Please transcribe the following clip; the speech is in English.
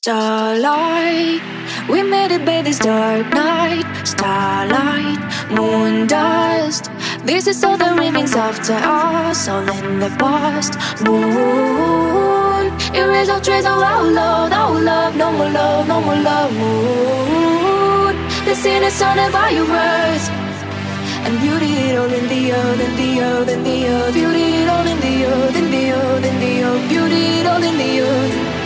Starlight, we made it by this dark night. Starlight, moon dust. This is all the remains after us, all in the past. Moon, erase all trace of our love, our love. No more love, no more love. Moon, the sin is on the virus. And beauty it all in the earth, in the earth, in the earth. Beauty it all in the earth, in the earth, in the earth. Beauty it all in the earth.